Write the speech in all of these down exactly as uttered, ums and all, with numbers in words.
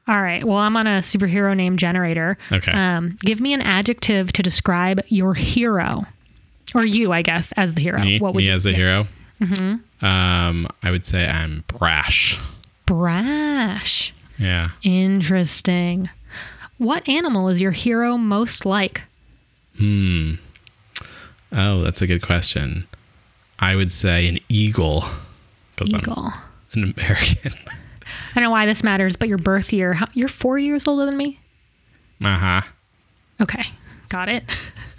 All right. Well, I'm on a superhero name generator. Okay. Um, give me an adjective to describe your hero. Or you, I guess, as the hero. Me, what would me you as a yeah. hero? Mm-hmm. Um, I would say I'm brash. Brash. Yeah. Interesting. What animal is your hero most like? Hmm. Oh, that's a good question. I would say an eagle. Eagle. I'm an American. I don't know why this matters, but your birth year. How, you're four years older than me? Uh-huh. Okay. Got it.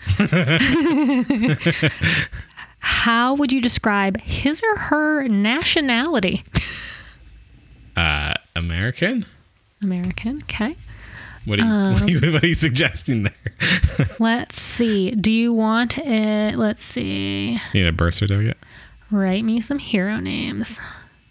How would you describe his or her nationality? Uh, American? American. Okay. What are you, Um, what are you, what are you suggesting there? Let's see. Do you want it? Let's see. You need a birth certificate? Write me some hero names.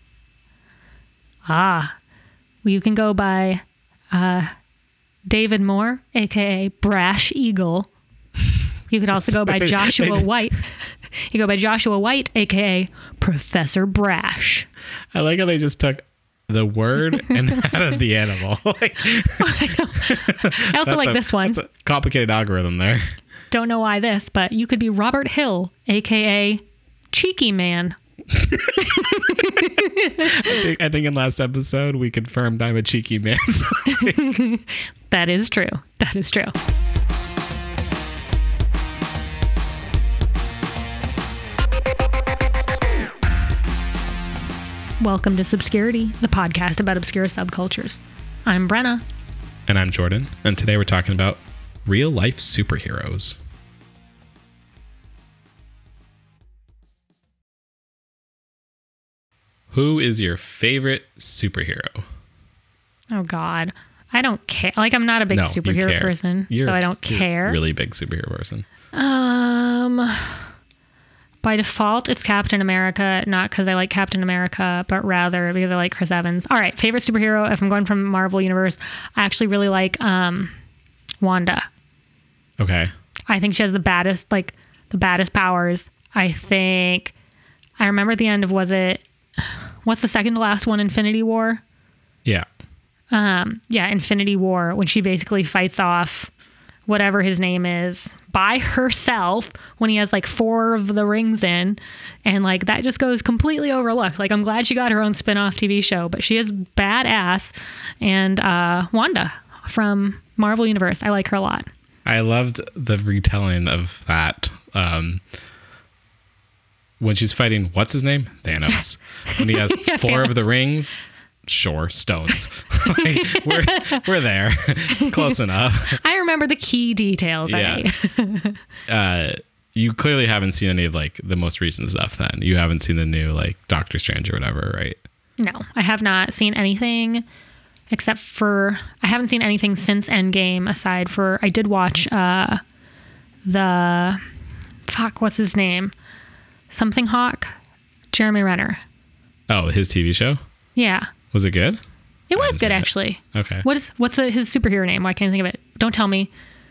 Ah, well, you can go by uh, David Moore, a k a. Brash Eagle. You could also go by Joshua White. You go by Joshua White, a k a. Professor Brash. I like how they just took the word and out of the animal. Like, I also like a, this one. That's a complicated algorithm there. Don't know why this, but you could be Robert Hill, a k a. Cheeky Man. I, think, I think in last episode we confirmed I'm a cheeky man. So That is true. That is true. Welcome to Subscurity, the podcast about obscure subcultures. I'm Brenna. And I'm Jordan. And today we're talking about real life superheroes. Who is your favorite superhero? Oh, God. I don't care. Like, I'm not a big No, you superhero care. person, You're, so I don't you're care. a really big superhero person. Um, by default, it's Captain America, not because I like Captain America, but rather because I like Chris Evans. All right, favorite superhero, if I'm going from Marvel Universe, I actually really like um, Wanda. Okay. I think she has the baddest, like, the baddest powers. I think, I remember at the end of, was it, what's the second to last one, Infinity War? Yeah. Um, yeah, Infinity War, when she basically fights off whatever his name is by herself when he has like four of the rings in, and like that just goes completely overlooked. Like, I'm glad she got her own spin-off T V show, but she is badass. And uh, Wanda from Marvel Universe, I like her a lot. I loved the retelling of that. Um, when she's fighting, what's his name? Thanos. When he has Yeah, four Thanos. of the rings, sure, stones. Like, we're we're there. Close enough. I remember the key details. Yeah. I Uh, you clearly haven't seen any of like the most recent stuff then. You haven't seen the new like Doctor Strange or whatever, right? No, I have not seen anything except for, I haven't seen anything since Endgame aside for, I did watch uh, the, fuck, what's his name? Something Hawk? Jeremy Renner. Oh, his T V show? Yeah. Was it good? It I was haven't good, seen it. actually. Okay. What is, what's the, his superhero name? Why can't I think of it? Don't tell me.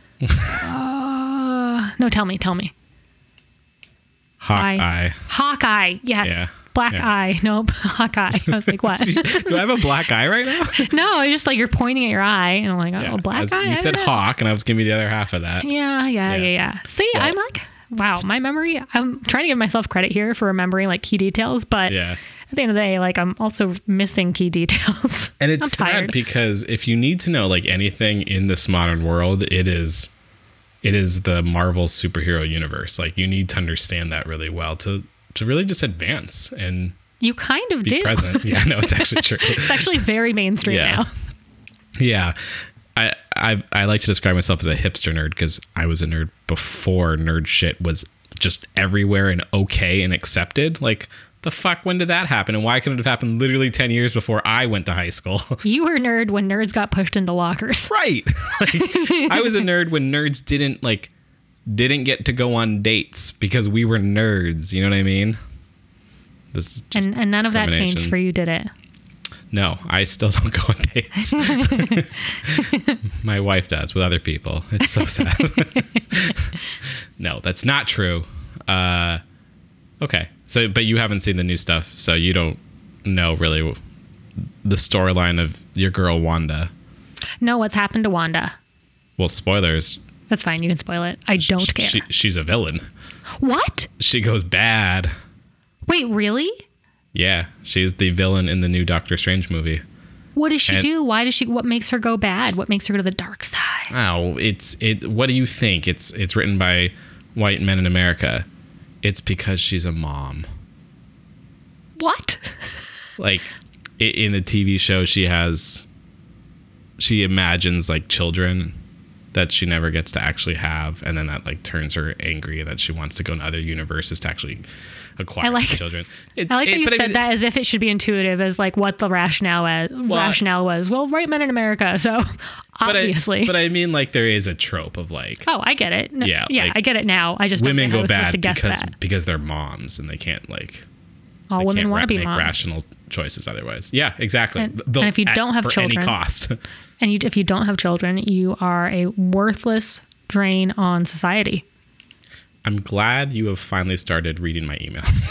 uh, no, tell me, tell me. Hawkeye. Hawkeye, yes. Yeah. Black Yeah. eye. Nope. Hawkeye. I was like, what? Do I have a black eye right now? No, it's just like you're pointing at your eye, and I'm like, oh, Yeah. black As- eye? I You don't said know. hawk, and I was giving you the other half of that. Yeah, yeah, Yeah. yeah, yeah. See, Well- I'm like, wow, my memory, I'm trying to give myself credit here for remembering like key details, but Yeah. at the end of the day, like I'm also missing key details. And I'm it's sad tired. because if you need to know like anything in this modern world, it is it is the Marvel superhero universe. Like, you need to understand that really well to to really just advance and You kind of be do. present. Yeah, no, it's actually true. It's actually very mainstream Yeah. now. Yeah. I, I I like to describe myself as a hipster nerd because I was a nerd before nerd shit was just everywhere and okay and accepted. Like, the fuck, when did that happen? And why couldn't it have happened literally ten years before I went to high school? You were a nerd when nerds got pushed into lockers. Right. Like, I was a nerd when nerds didn't like didn't get to go on dates because we were nerds. You know what I mean? This is just And, and none of that changed discriminations. for you, did it? No, I still don't go on dates. My wife does with other people. It's so sad. No, that's not true. Uh, okay. So, but you haven't seen the new stuff, so you don't know really the storyline of your girl Wanda. No, what's happened to Wanda? Well, spoilers. That's fine. You can spoil it. I don't care. She, she's a villain. What? She goes bad. Wait, really? Yeah, she's the villain in the new Doctor Strange movie. What does she And- do? Why does she? What makes her go bad? What makes her go to the dark side? Oh, it's it. What do you think? It's it's written by white men in America. It's because she's a mom. What? Like i- in the T V show, she has she imagines like children that she never gets to actually have, and then that like turns her angry, and that she wants to go in other universes to actually acquire I like- children. It, I like it- that you but I said mean- that as if it should be intuitive as like what the rationale as, rationale was. Well, white men in America, so But obviously. I, but I mean, like there is a trope of like oh, I get it. No, Yeah, yeah, like, I get it now. I just women don't go think I was supposed bad to guess because that. because they're moms and they can't like All they women can't want ra- to be make moms. rational choices otherwise. Yeah, exactly. And- They'll- and if you at- don't have for children- any cost. And you, if you don't have children, you are a worthless drain on society. I'm glad you have finally started reading my emails.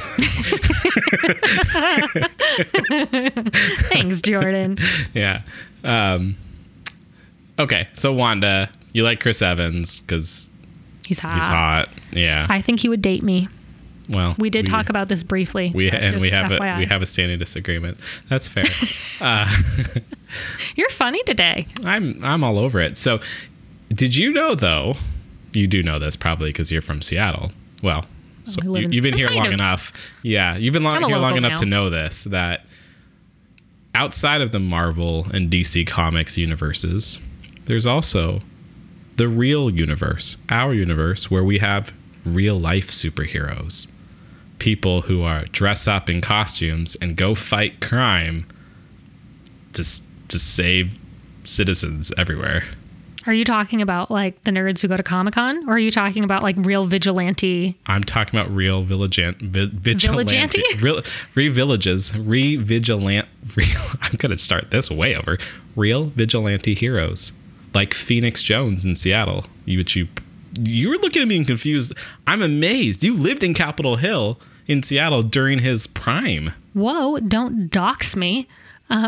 Thanks, Jordan. Yeah. Um, okay, so Wanda, you like Chris Evans because He's hot. he's hot. Yeah. I think he would date me. Well, We did talk about this briefly. we and Just we have F Y I. a we have a standing disagreement. That's fair. uh, You're funny today. I'm I'm all over it. So, did you know though? You do know this probably because you're from Seattle. Well, so I live you, in- you've been I'm here kind long of- enough. Yeah, you've been long, I'm a here long local enough now. to know this that outside of the Marvel and D C Comics universes, there's also the real universe, our universe, where we have real life superheroes. People who are dress up in costumes and go fight crime to s- to save citizens everywhere. Are you talking about like the nerds who go to Comic-Con? Or are you talking about like real vigilante? I'm talking about real vigilant, vi- vigilante, Villagante? real, re-villages, re-vigilant. Real, I'm gonna start this way over. Real vigilante heroes like Phoenix Jones in Seattle. You, which you, you were looking at me and confused. I'm amazed. You lived in Capitol Hill in Seattle during his prime. Whoa, don't dox me. Um,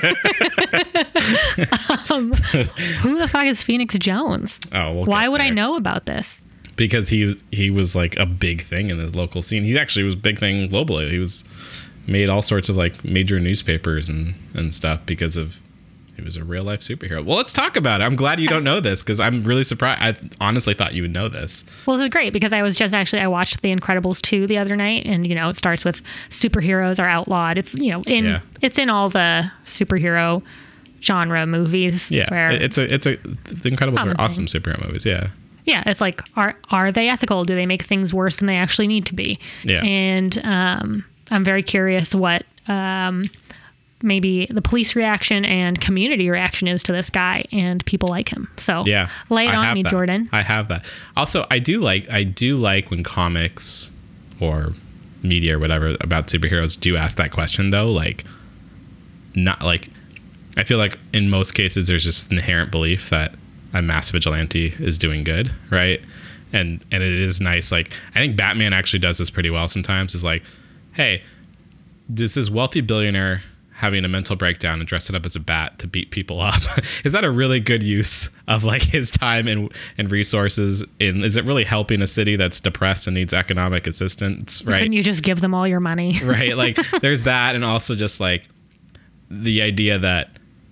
um, who the fuck is Phoenix Jones? Oh, we'll Why get would I there. know about this? Because he he was like a big thing in his local scene. He actually was a big thing globally. He was made all sorts of like major newspapers and and stuff because of he was a real life superhero. Well, let's talk about it. I'm glad you don't know this because I'm really surprised. I honestly thought you would know this. Well, this is great because I was just actually, I watched The Incredibles two the other night, and, you know, it starts with superheroes are outlawed. It's, you know, in, Yeah. it's in all the superhero genre movies. Yeah, Where, it's a it's a the Incredibles Common are awesome superhero movies. Yeah, yeah, it's like, are, are they ethical? Do they make things worse than they actually need to be? Yeah. And um, I'm very curious what um, maybe the police reaction and community reaction is to this guy and people like him. So yeah. lay it I on have me, that. Jordan. I have that. Also, I do like I do like when comics or media or whatever about superheroes do ask that question though. Like, not like I feel like in most cases there's just an inherent belief that a mass vigilante is doing good, right? And and it is nice. Like I think Batman actually does this pretty well sometimes. Is like, hey, does this wealthy billionaire having a mental breakdown and dressing up as a bat to beat people up is that a really good use of like his time and and resources? In is it really helping a city that's depressed and needs economic assistance? Right. Couldn't you just give them all your money? Right. Like there's that, and also just like the idea that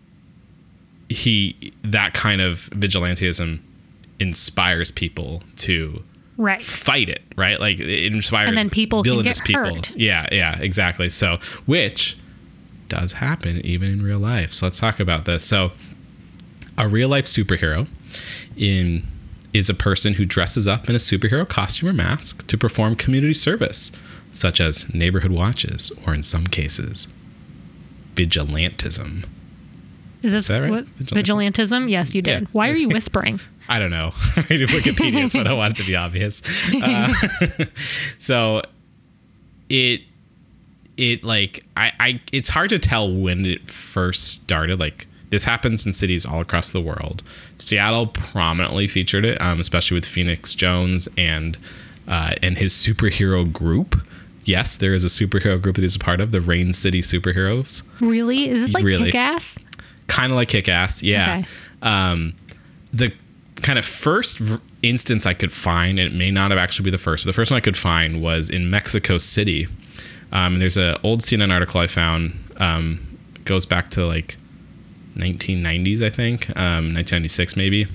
he that kind of vigilantism inspires people to Right. fight it, right? Like it inspires And then people can villainous get people. hurt. Yeah, yeah, exactly. So which does happen even in real life. So let's talk about this. So a real life superhero in is a person who dresses up in a superhero costume or mask to perform community service, such as neighborhood watches, or in some cases, vigilantism. Is this Is that right? what, Vigilantism? vigilantism? Yes, you did. Yeah. Why are you whispering? I don't know. I read Wikipedia, so I don't want it to be obvious. Uh, so it it like I, I it's hard to tell when it first started. Like this happens in cities all across the world. Seattle prominently featured it, um, especially with Phoenix Jones and uh, and his superhero group. Yes, there is a superhero group that he's a part of, the Rain City Superheroes. Really? Is this like Really. Kick-Ass? Kind of like Kick-Ass, yeah. Okay. Um, the kind of first v- instance I could find, and it may not have actually be the first, but the first one I could find was in Mexico City. Um, and there's an old C N N article I found, um, goes back to like nineteen nineties, I think, um, nineteen ninety-six maybe.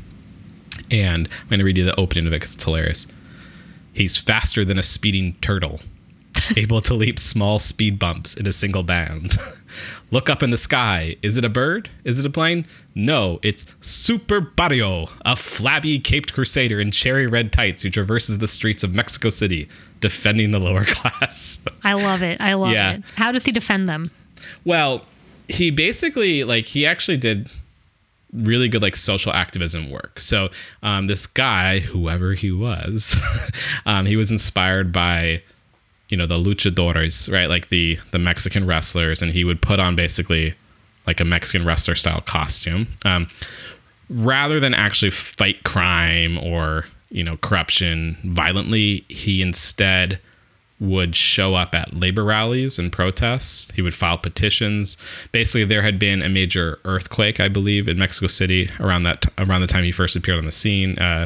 And I'm going to read you the opening of it because it's hilarious. He's faster than a speeding turtle, able to leap small speed bumps in a single bound. Look up in the sky. Is it a bird? Is it a plane? No, it's Super Barrio, a flabby caped crusader in cherry red tights who traverses the streets of Mexico City, defending the lower class. I love it. I love Yeah. it. How does he defend them? Well, he basically, like, he actually did really good, like, social activism work. So um, this guy, whoever he was, um, he was inspired by, you know, the luchadores, right? Like the, the Mexican wrestlers. And he would put on basically like a Mexican wrestler style costume, um, rather than actually fight crime or, you know, corruption violently. He instead would show up at labor rallies and protests. He would file petitions. Basically, there had been a major earthquake, I believe, in Mexico City around that around the time he first appeared on the scene. Uh,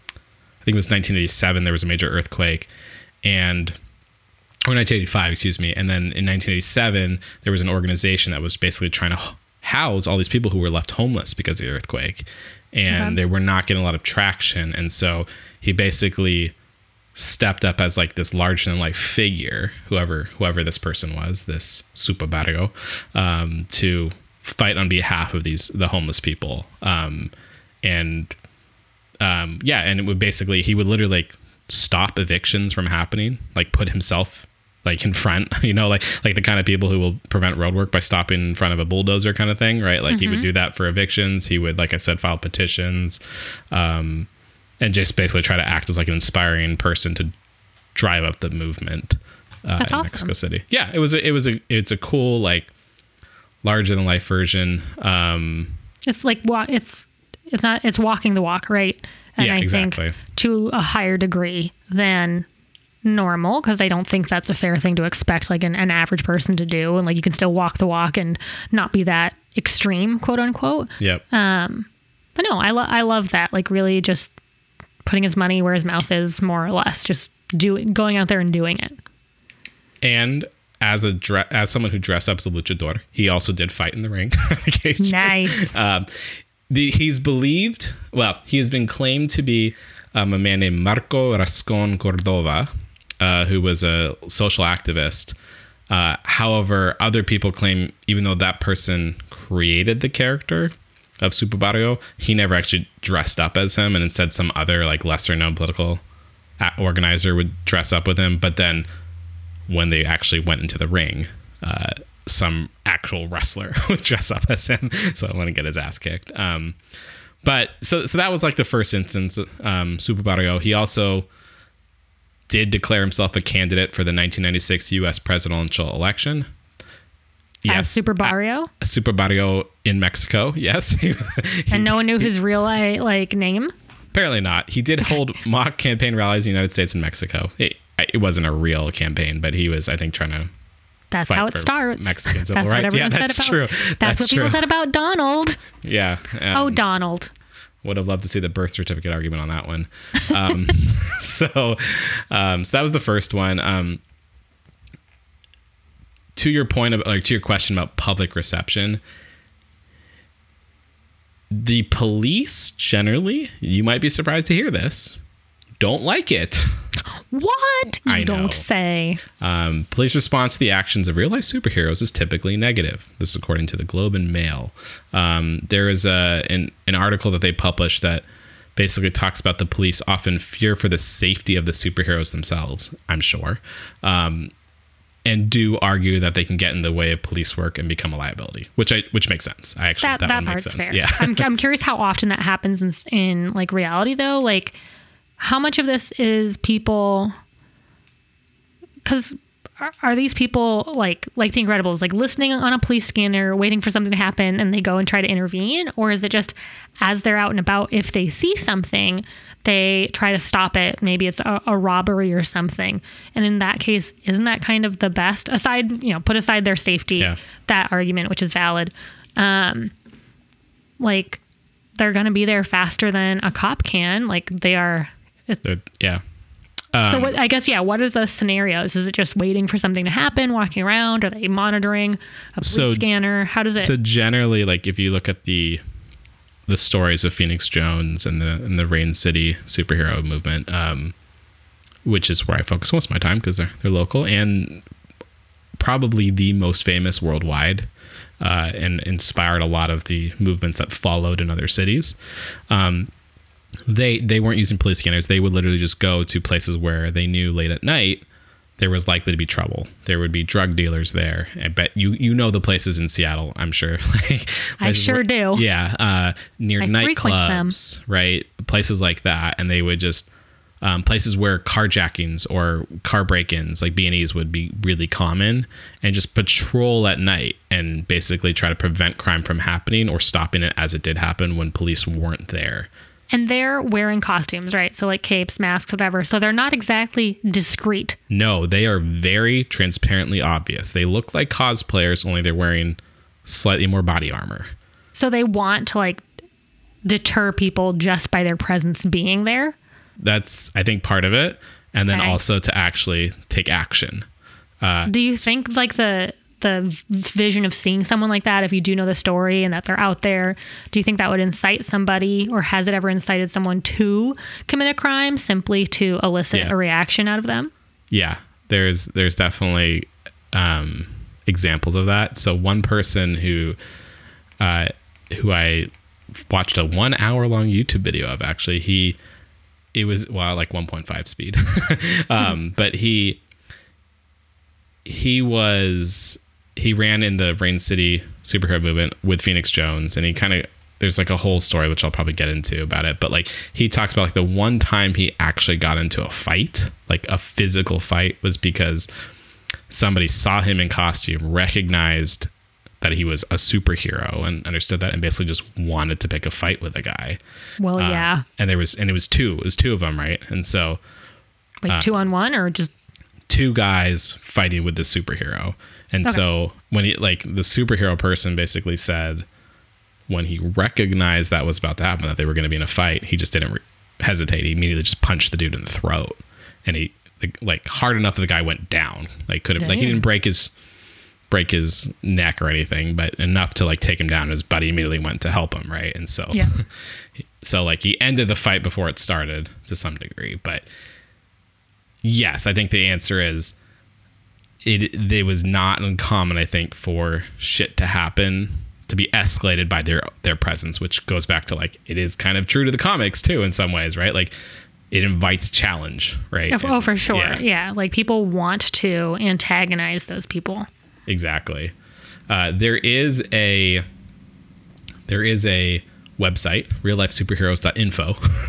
I think it was nineteen eighty-seven. There was a major earthquake, and or nineteen eighty-five, excuse me. And then in nineteen eighty-seven, there was an organization that was basically trying to house all these people who were left homeless because of the earthquake, and Okay. they were not getting a lot of traction. And so he basically stepped up as like this larger than life figure, whoever whoever this person was, this Super Barrio, um, to fight on behalf of these the homeless people. Um, and um, yeah, and it would basically he would literally like stop evictions from happening, like put himself like in front, you know, like like the kind of people who will prevent road work by stopping in front of a bulldozer kind of thing, right? Like mm-hmm. he would do that for evictions. He would, like I said, file petitions. Um, And just basically try to act as like an inspiring person to drive up the movement uh, That's in awesome. Mexico City. Yeah, it was a, it was a it's a cool like larger than life version. Um, It's like wa- it's it's not it's walking the walk, right? And Yeah, I exactly. think to a higher degree than normal, because I don't think that's a fair thing to expect like an, an average person to do. And like you can still walk the walk and not be that extreme, quote unquote. yep. Um, but no, I lo- I love that. Like really just putting his money where his mouth is, more or less, just doing, going out there and doing it. And as a dre- as someone who dressed up as a luchador, he also did fight in the ring. on occasion. Nice. Um, the, he's believed, well, he has been claimed to be um, a man named Marco Rascon Cordova, uh, who was a social activist. Uh, however, other people claim, even though that person created the character of Super Barrio, he never actually dressed up as him, and instead some other like lesser known political organizer would dress up with him. But then when they actually went into the ring, uh, some actual wrestler would dress up as him, so I want to get his ass kicked. Um, but so so that was like the first instance. Um, Super Barrio. He also did declare himself a candidate for the nineteen ninety-six U S presidential election. As Super Barrio? A Super Barrio in Mexico, yes. He- And no one knew his real like name? Apparently not. He did hold mock campaign rallies in the United States and Mexico. It, it wasn't a real campaign, but he was, I think, trying to That's fight how it for starts. Mexican civil That's rights. what Yeah, everyone that's said about, true. That's, That's what people true. said about Donald. Yeah. Um, oh, Donald. Would have loved to see the birth certificate argument on that one. Um, so, um, so that was the first one. Um, to your point of like to your question about public reception, the police generally, you might be surprised to hear this, don't like it. What? You I know. don't say. Um, police response to the actions of real life superheroes is typically negative. This is according to the Globe and Mail. Um, there is a an, an article that they published that basically talks about the police often fear for the safety of the superheroes themselves, I'm sure, um, and do argue that they can get in the way of police work and become a liability, which I which makes sense. I actually That, that, that one makes part's sense. fair. Yeah, I'm, I'm curious how often that happens in, in like reality though. Like how much of this is people, because are, are these people like like The Incredibles, like listening on a police scanner, waiting for something to happen and they go and try to intervene? Or is it just as they're out and about, if they see something, they try to stop it? Maybe it's a, a robbery or something. And in that case, isn't that kind of the best, aside, you know, put aside their safety, Yeah. that argument, which is valid. Um, like they're going to be there faster than a cop can. Like they are. They're, yeah. Um, so what, I guess, yeah. What is the scenarios? Is it just waiting for something to happen, walking around? Are they monitoring a police So- scanner? How does it? So generally, like if you look at the the stories of Phoenix Jones and the and the Rain City superhero movement, um, which is where I focus most of my time because they're they're local and probably the most famous worldwide, uh, and inspired a lot of the movements that followed in other cities. Um, they they weren't using police scanners. They would literally just go to places where they knew late at night there was likely to be trouble. There would be drug dealers there. I bet you you know the places in Seattle, I'm sure. Like, I sure where, do. Yeah, uh, near I frequent them. nightclubs, right? Places like that, and they would just um, places where carjackings or car break-ins, like B and Es, would be really common, and just patrol at night and basically try to prevent crime from happening or stopping it as it did happen when police weren't there. And they're wearing costumes, right? So like capes, masks, whatever. So they're not exactly discreet. No, they are very transparently obvious. They look like cosplayers, only they're wearing slightly more body armor. So they want to like deter people just by their presence being there. That's, I think, part of it. And then Okay. also to actually take action. Uh, Do you think like the the vision of seeing someone like that, if you do know the story and that they're out there, do you think that would incite somebody, or has it ever incited someone to commit a crime simply to elicit Yeah. a reaction out of them? yeah, there's there's definitely um, examples of that. So one person who uh, who I watched a one hour long YouTube video of, actually, he it was well like one point five speed, um, but he he was he ran in the Rain City superhero movement with Phoenix Jones, and he kind of there's like a whole story which I'll probably get into about it, but like he talks about like the one time he actually got into a fight, like a physical fight, was because somebody saw him in costume, recognized that he was a superhero and understood that, and basically just wanted to pick a fight with a guy. Well, Um, yeah. and there was and it was two it was two of them, right? And so Like uh, two on one, or just two guys fighting with the superhero. And Okay. so when he, like the superhero person basically said, when he recognized that was about to happen, that they were going to be in a fight, he just didn't re- hesitate. He immediately just punched the dude in the throat, and he like hard enough that the guy went down. Like could have like he Damn. didn't break his break his neck or anything, but enough to like take him down. His buddy immediately went to help him, right? And so Yeah. so like he ended the fight before it started to some degree. But yes, I think the answer is it it was not uncommon, I think, for shit to happen, to be escalated by their their presence, which goes back to like it is kind of true to the comics too in some ways, right? Like it invites challenge, right? oh, And- for sure. yeah. Yeah. Like people want to antagonize those people. Exactly. Uh, there is a there is a website, real life superheroes dot info.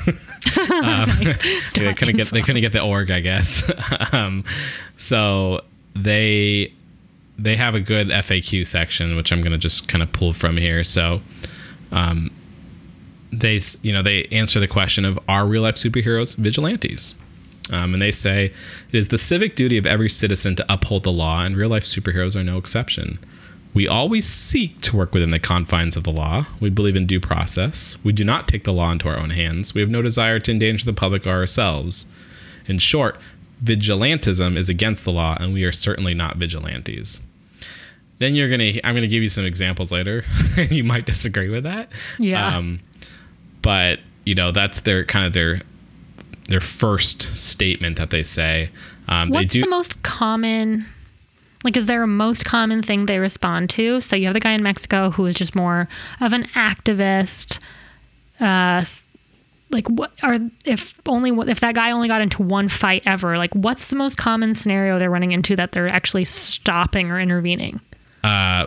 um, they couldn't get they couldn't get the org, I guess. um, so they they have a good F A Q section, which I'm going to just kind of pull from here. So um, they s- you know they answer the question of, are real life superheroes vigilantes? Um, and they say, it is the civic duty of every citizen to uphold the law, and real life superheroes are no exception. We always seek to work within the confines of the law. We believe in due process. We do not take the law into our own hands. We have no desire to endanger the public or ourselves. In short, vigilantism is against the law, and we are certainly not vigilantes. Then you're gonna, I'm gonna give you some examples later. You might disagree with that. Yeah. Um, but you know, that's their kind of their their first statement that they say. Um, What's they do. the most common, like, is there a most common thing they respond to? So you have the guy in Mexico who is just more of an activist. Uh, s- like, what are, if only, if that guy only got into one fight ever, like, what's the most common scenario they're running into that they're actually stopping or intervening? Uh,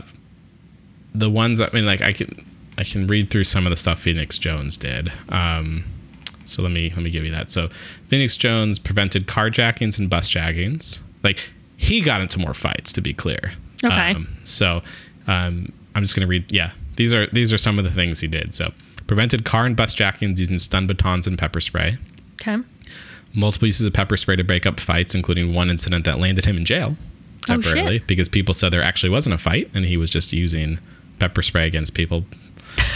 the ones, I mean, like I can, I can read through some of the stuff Phoenix Jones did. Um, so let me let me give you that. So Phoenix Jones prevented carjackings and bus jackings. Like he got into more fights, to be clear. Okay. Um, so um, I'm just gonna read. Yeah, these are these are some of the things he did. So prevented car and bus jackings using stun batons and pepper spray. Okay. Multiple uses of pepper spray to break up fights, including one incident that landed him in jail Oh, temporarily shit. because people said there actually wasn't a fight and he was just using pepper spray against people.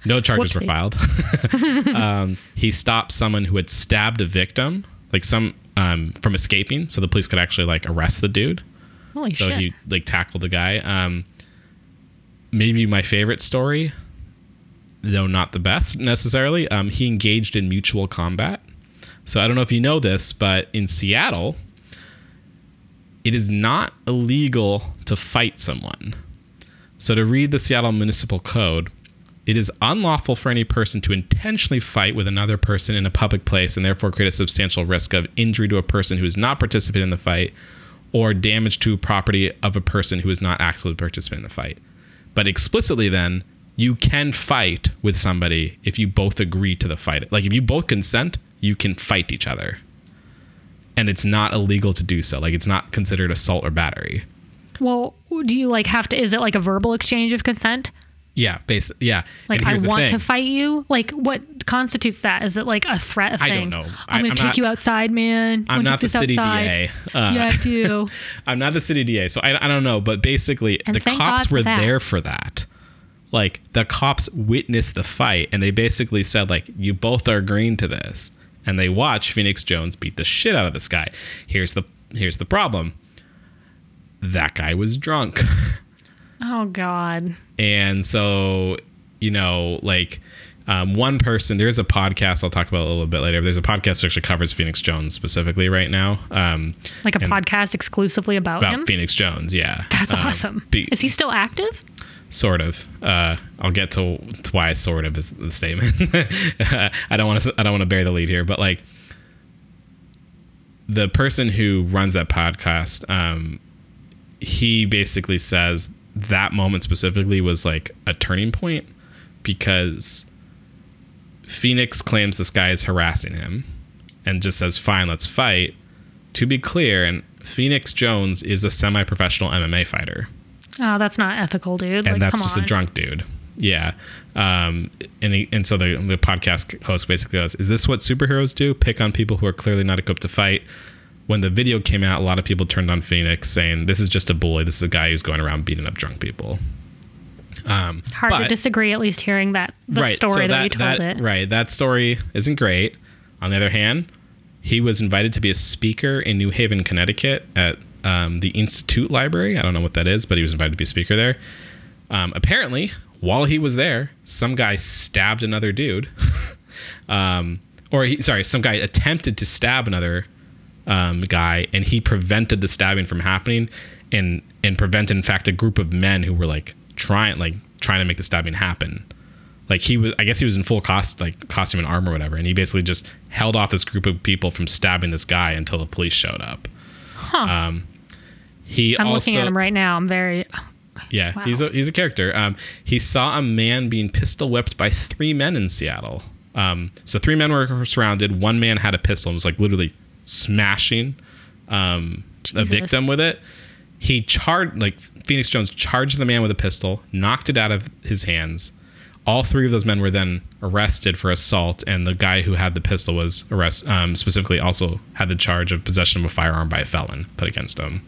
No charges Whoopsie. were filed. um, he stopped someone who had stabbed a victim, like some um, from escaping, so the police could actually like arrest the dude. Holy so shit. he like tackled the guy. Um, maybe my favorite story, though not the best necessarily. Um, he engaged in mutual combat. So I don't know if you know this, but in Seattle, it is not illegal to fight someone. So to read the Seattle Municipal Code, it is unlawful for any person to intentionally fight with another person in a public place and therefore create a substantial risk of injury to a person who is not participating in the fight or damage to property of a person who is not actively participating in the fight. But explicitly then, you can fight with somebody if you both agree to the fight. Like if you both consent, you can fight each other. And it's not illegal to do so. Like it's not considered assault or battery. Well, do you like have to, is it like a verbal exchange of consent? Yeah, basically, yeah. Like, And I here's the want thing. to fight you? Like, what constitutes that? Is it like a threat of I thing? don't know. I'm I- going I'm to take not- you outside, man. I'm Wanna not take the this city outside? D A. Uh, Yeah, I do. I'm not the city D A, so I, I don't know. But basically, And the thank cops God for were that. there for that. Like, the cops witnessed the fight, and they basically said, like, you both are agreeing to this. And they watched Phoenix Jones beat the shit out of this guy. Here's the here's the problem. That guy was drunk. Oh, God. And so, you know, like um, one person, there's a podcast I'll talk about a little bit later. There's a podcast that actually covers Phoenix Jones specifically right now. Um, Like a and podcast exclusively about, about him? Phoenix Jones. Yeah. That's Um, awesome. be- Is he still active? Sort of. Uh, I'll get to, to why sort of is the statement. I don't want to, I don't want to bury the lead here, but like the person who runs that podcast, um, he basically says that moment specifically was like a turning point because Phoenix claims this guy is harassing him and just says, fine, let's fight. To be clear, and Phoenix Jones is a semi-professional M M A fighter. Oh, that's not ethical, dude. And Like, that's come just on. a drunk dude. Yeah. Um, and he, and so the, the podcast host basically goes, is this what superheroes do? Pick on people who are clearly not equipped to fight. When the video came out, a lot of people turned on Phoenix saying, this is just a bully. This is a guy who's going around beating up drunk people. Um, Hard to but- disagree, at least hearing that the story so that, you told that, it. Right. That story isn't great. On the other hand, he was invited to be a speaker in New Haven, Connecticut at um, the Institute Library. I don't know what that is, but he was invited to be a speaker there. Um, apparently, while he was there, some guy stabbed another dude. um, or, he, sorry, some guy attempted to stab another um, guy, and he prevented the stabbing from happening and, and prevented, in fact, a group of men who were like trying, like, trying to make the stabbing happen. Like he was, I guess he was in full cost, like costume and armor or whatever. And he basically just held off this group of people from stabbing this guy until the police showed up. Huh. Um, he I'm also, looking at him right now. I'm very... yeah, Wow. he's a, he's a character. Um, he saw a man being pistol whipped by three men in Seattle. Um, so three men were surrounded. One man had a pistol and was like literally smashing, um, a Jesus. victim with it. He charged, like Phoenix Jones charged the man with a pistol, knocked it out of his hands. All three of those men were then arrested for assault, and the guy who had the pistol was arrest um, specifically also had the charge of possession of a firearm by a felon put against him.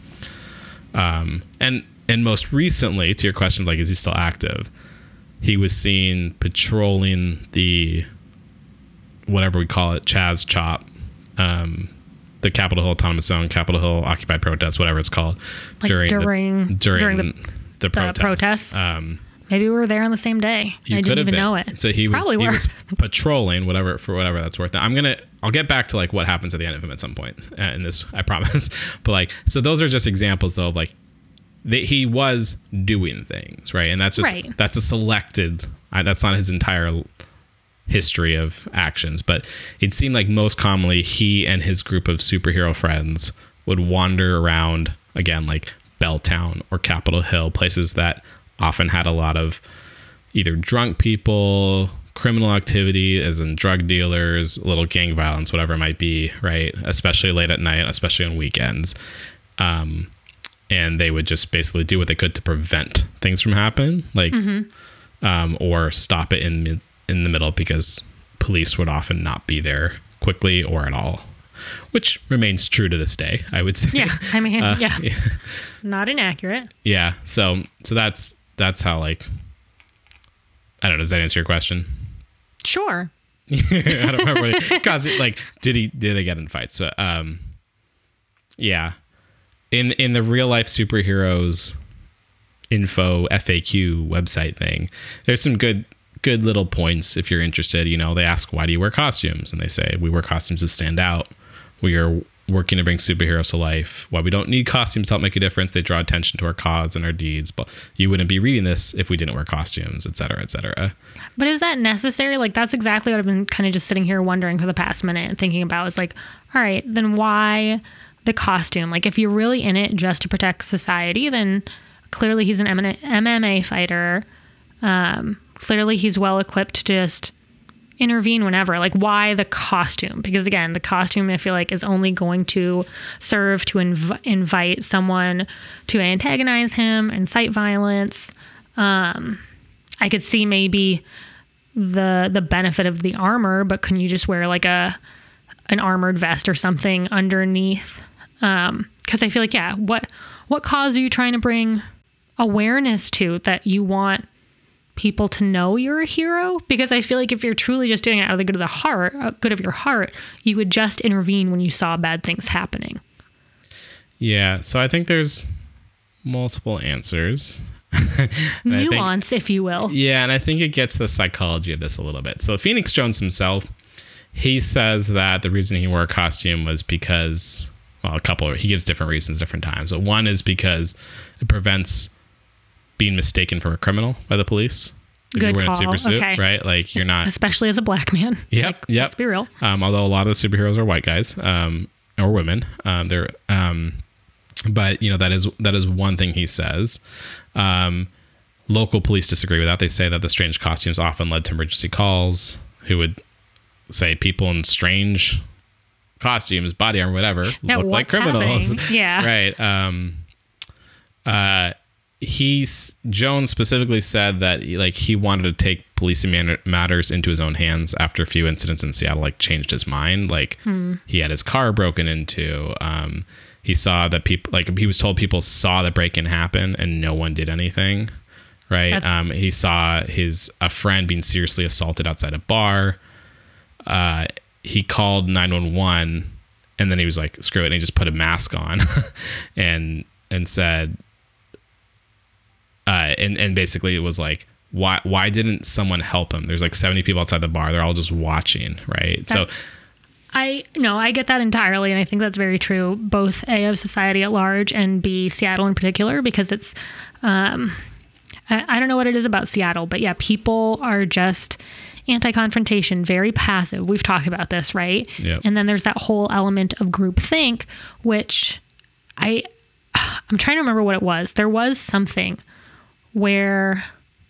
Um, and and most recently, to your question, like, is he still active? He was seen patrolling the whatever we call it, Chaz Chop, um, the Capitol Hill Autonomous Zone, Capitol Hill Occupied Protest, whatever it's called, Like during during- the, during, during the, the- the protests. protests? Um, Maybe we were there on the same day. You I could didn't have even been. know it. So he was Probably he were. was patrolling whatever for whatever that's worth. I'm gonna I'll get back to like what happens at the end of him at some point uh, in this, I promise. But like, so those are just examples though of like that he was doing things, right? And that's just Right. that's a selected. I, that's not his entire history of actions, but it seemed like most commonly he and his group of superhero friends would wander around again like Belltown or Capitol Hill, places that often had a lot of either drunk people, criminal activity, as in drug dealers, a little gang violence, whatever it might be, right? Especially late at night, especially on weekends. Um, and they would just basically do what they could to prevent things from happening, like, Mm-hmm. um, or stop it in in the middle because police would often not be there quickly or at all, which remains true to this day, I would say. Yeah, I mean, Uh, yeah, not inaccurate. Yeah. So so that's that's how like I don't know. Does that answer your question? Sure. I don't remember. Because like, did he? Did they get in fights? So, um, yeah. In in the real life superheroes info F A Q website thing, there's some good good little points if you're interested. You know, they ask, why do you wear costumes? And they say, we wear costumes to stand out. We are working to bring superheroes to life. While we don't need costumes to help make a difference, they draw attention to our cause and our deeds. But you wouldn't be reading this if we didn't wear costumes, et cetera, et cetera. But is that necessary? Like, that's exactly what I've been kind of just sitting here wondering for the past minute and thinking about. Is like, all right, then why the costume? Like, if you're really in it just to protect society, then clearly he's an M M A fighter. Um, clearly he's well equipped to just intervene whenever. Like, why the costume? Because again, the costume I feel like is only going to serve to inv- invite someone to antagonize him, incite violence. Um, I could see maybe the the benefit of the armor, but can you just wear like a an armored vest or something underneath? Um, because I feel like, yeah, what what cause are you trying to bring awareness to that you want people to know you're a hero? Because I feel like if you're truly just doing it out of the good of the heart, uh, good of your heart, you would just intervene when you saw bad things happening. Yeah, so I think there's multiple answers. Nuance, think, if you will. Yeah, and I think it gets the psychology of this a little bit. So Phoenix Jones himself, he says that the reason he wore a costume was because, well, a couple, he gives different reasons different times. But one is because it prevents being mistaken for a criminal by the police. If Good you're wearing call. a super suit, Okay. right? Like, you're not, especially as a black man. Yep, Like, yep. Let's be real. Um, although a lot of the superheroes are white guys, um, or women. Um, they're, um, but you know, that is that is one thing he says. Um, local police disagree with that. They say that the strange costumes often led to emergency calls. Who would say people in strange costumes, body armor, whatever, Yeah, look like criminals. happening? Yeah. Right. Um, uh, he's Jones specifically said that like he wanted to take policing man- matters into his own hands after a few incidents in Seattle like changed his mind. Like hmm. he had his car broken into. Um, he saw that people like he was told people saw the break-in happen and no one did anything. Right. Um, he saw his a friend being seriously assaulted outside a bar. Uh, he called nine one one and then he was like, screw it. And he just put a mask on and and said, Uh, and, and basically it was like, why why didn't someone help him? There's like seventy people outside the bar. They're all just watching, right? That, so I no, I get that entirely. And I think that's very true, both A, of society at large, and B, Seattle in particular, because it's, um, I, I don't know what it is about Seattle, but yeah, people are just anti-confrontation, very passive. We've talked about this, right? Yep. And then there's that whole element of groupthink, which I, I'm trying to remember what it was. There was something where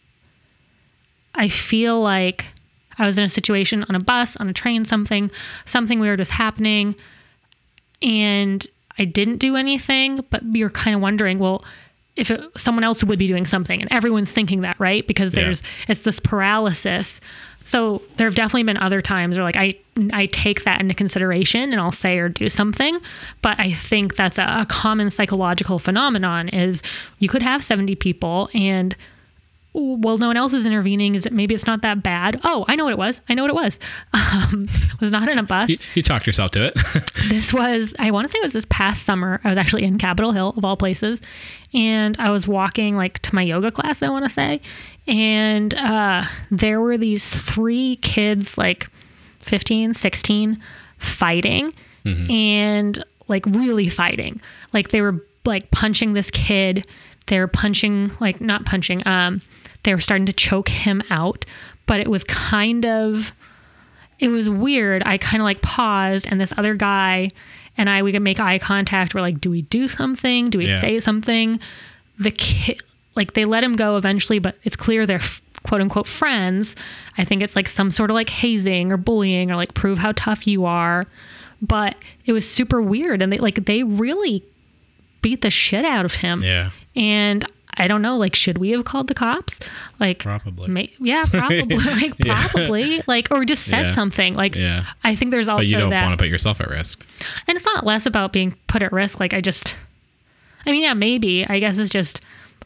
I feel like I was in a situation on a bus, on a train, something, something weird was happening and I didn't do anything, but you're kind of wondering, well, if it, someone else would be doing something, and everyone's thinking that, right? Because there's, yeah. it's this paralysis. So there have definitely been other times where like I, I take that into consideration and I'll say or do something. But I think that's a, a common psychological phenomenon is you could have seventy people and, well, no one else is intervening. Is it, maybe it's not that bad. Oh, I know what it was. I know what it was. Um, it was not in a bus. You, you talked yourself to it. This was, I want to say it was this past summer. I was actually in Capitol Hill of all places. And I was walking like to my yoga class, I want to say. And uh, there were these three kids, like fifteen, sixteen, fighting mm-hmm. and like really fighting. Like they were like punching this kid. They were punching, like not punching. Um, they were starting to choke him out, but it was kind of, it was weird. I kind of like paused and this other guy and I, we could make eye contact. We're like, do we do something? Do we yeah. say something? The kid, like they let him go eventually, but it's clear they're quote unquote friends. I think it's like some sort of like hazing or bullying or like prove how tough you are. But it was super weird. And they like, they really beat the shit out of him. Yeah. And I don't know, like, should we have called the cops? Like, probably. May, yeah, probably. like, yeah. probably. Like, or just said yeah. something. Like, yeah. I think there's also that. But you don't that, want to put yourself at risk. And it's not less about being put at risk. Like, I just, I mean, yeah, maybe. I guess it's just,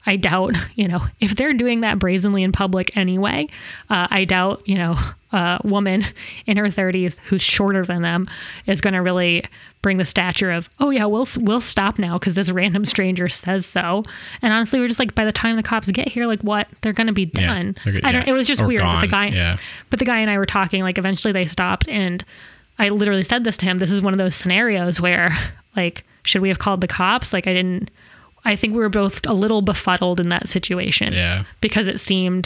I doubt, you know, if they're doing that brazenly in public anyway, uh, I doubt, you know, a woman in her thirties who's shorter than them is going to really bring the stature of, oh yeah, we'll we'll stop now because this random stranger says so. And honestly, we're just like, by the time the cops get here, like what? They're going to be done. Yeah, I don't. yeah. It was just Or weird. gone. But the guy, yeah. but the guy and I were talking. Like eventually they stopped, and I literally said this to him. This is one of those scenarios where, like, should we have called the cops? Like I didn't. I think we were both a little befuddled in that situation. Yeah. Because it seemed.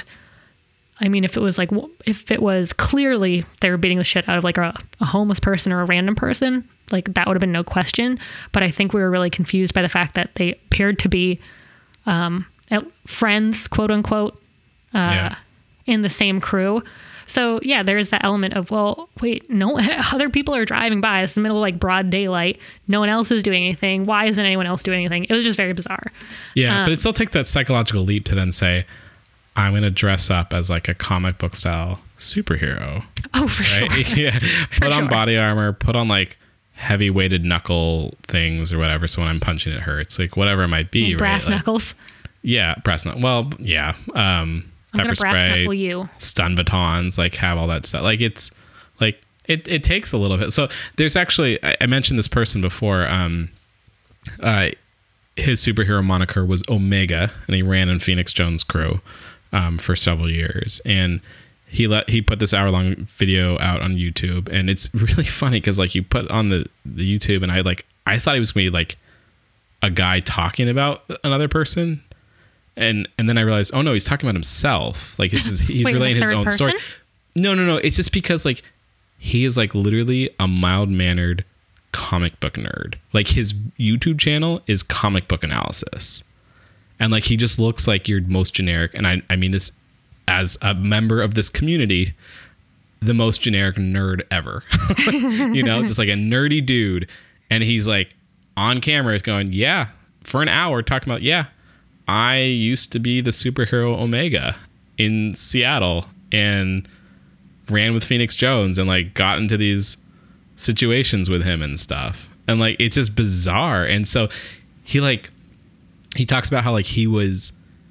I mean, if it was like, if it was clearly they were beating the shit out of like a, a homeless person or a random person, like that would have been no question. But I think we were really confused by the fact that they appeared to be um, friends, quote unquote, uh, yeah. in the same crew. So yeah, there's that element of, well, wait, no, other people are driving by. It's the middle of like broad daylight. No one else is doing anything. Why isn't anyone else doing anything? It was just very bizarre. Yeah, um, but it still takes that psychological leap to then say, I'm going to dress up as like a comic book style superhero. Oh, for right? sure. Yeah. Put on sure. body armor, put on like heavy weighted knuckle things or whatever. So when I'm punching, it hurts. Like whatever it might be. Like brass right? Like, knuckles. yeah. Brass knuckles. Well, yeah. Um, I'm pepper gonna brass spray, knuckle you. stun batons, like have all that stuff. Like it's like, it, it takes a little bit. So there's actually, I, I mentioned this person before. Um, uh, his superhero moniker was Omega, and he ran in Phoenix Jones' crew. Um, for several years, and he let he put this hour long video out on YouTube, and it's really funny because like you put on the, the YouTube, and I like I thought he was gonna be like a guy talking about another person, and and then I realized, oh no, he's talking about himself. Like this is he's Wait, relating the his third own person? story. No, no, no. It's just because like he is like literally a mild mannered comic book nerd. Like his YouTube channel is comic book analysis. And like he just looks like your most generic, and I I mean this as a member of this community, the most generic nerd ever. You know, just like a nerdy dude. And he's like on camera going, yeah, for an hour talking about, yeah, I used to be the superhero Omega in Seattle and ran with Phoenix Jones and like got into these situations with him and stuff. And like it's just bizarre. And so he like he talks about how like he was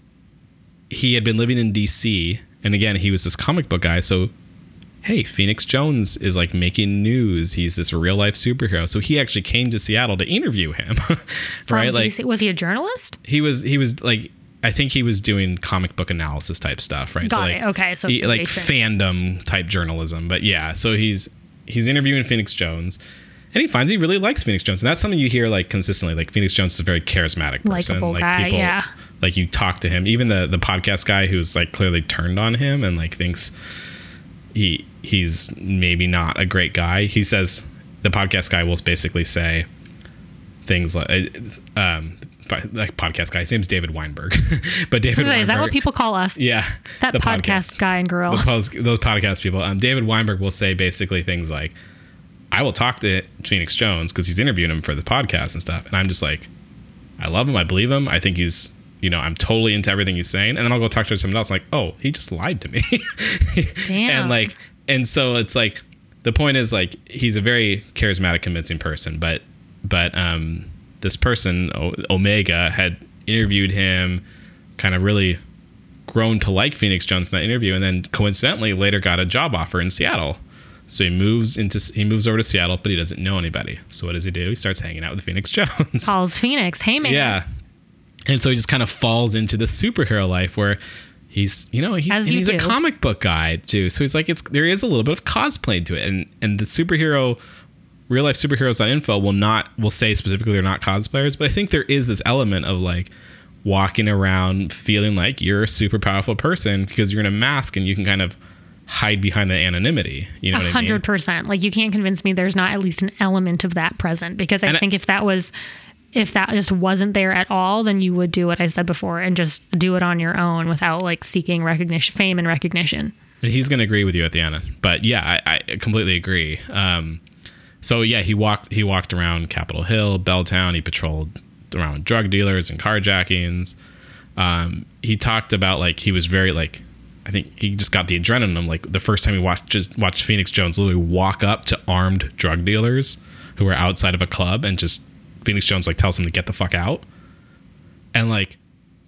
he had been living in D C, and again he was this comic book guy, so hey, Phoenix Jones is like making news, he's this real life superhero, so he actually came to Seattle to interview him. Right? D C. Like Was he a journalist? he was he was like I think he was doing comic book analysis type stuff, right? Got so it. like, Okay, so he, it's like adjacent. fandom type journalism. But yeah, so he's he's interviewing Phoenix Jones, and he finds he really likes Phoenix Jones, and that's something you hear like consistently. Like Phoenix Jones is a very charismatic person. Likeable like guy, yeah. Like you talk to him, even the the podcast guy who's like clearly turned on him and like thinks he he's maybe not a great guy. He says the podcast guy will basically say things like um like podcast guy. His name's David Weinberg, but David Is Weinberg, that what people call us? yeah, That the podcast, guy and girl. the post, those podcast people. Um, David Weinberg will say basically things like, "I will talk to Phoenix Jones because he's interviewing him for the podcast and stuff," and I'm just like, I love him, I believe him, I think he's, you know, I'm totally into everything he's saying, and then I'll go talk to someone else, like, oh, he just lied to me. Damn. And like, and so it's like, the point is like, he's a very charismatic, convincing person, but but um, this person o- Omega had interviewed him, kind of really grown to like Phoenix Jones in that interview, and then coincidentally later got a job offer in Seattle. So he moves into he moves over to Seattle, but he doesn't know anybody. So what does he do? He starts hanging out with Phoenix Jones. Calls Phoenix. Hey, man. Yeah. And so he just kind of falls into the superhero life where he's, you know, he's As and you he's a do. comic book guy too. So he's like, it's there is a little bit of cosplay to it, and and the superhero, real life superheroes on info will not will say specifically they're not cosplayers, but I think there is this element of like walking around feeling like you're a super powerful person because you're in a mask and you can kind of hide behind the anonymity. You know A what I mean? hundred percent. Like you can't convince me there's not at least an element of that present, because I And I- think if that was, if that just wasn't there at all, then you would do what I said before and just do it on your own without like seeking recognition, fame and recognition. And he's going to agree with you at the end, but yeah, I, I completely agree. Um, so yeah, he walked he walked around Capitol Hill, Belltown. He patrolled around drug dealers and carjackings. Um, he talked about like he was very like, I think he just got the adrenaline in him. Like the first time he watched just watched Phoenix Jones literally walk up to armed drug dealers who were outside of a club, and just Phoenix Jones like tells him to get the fuck out. And like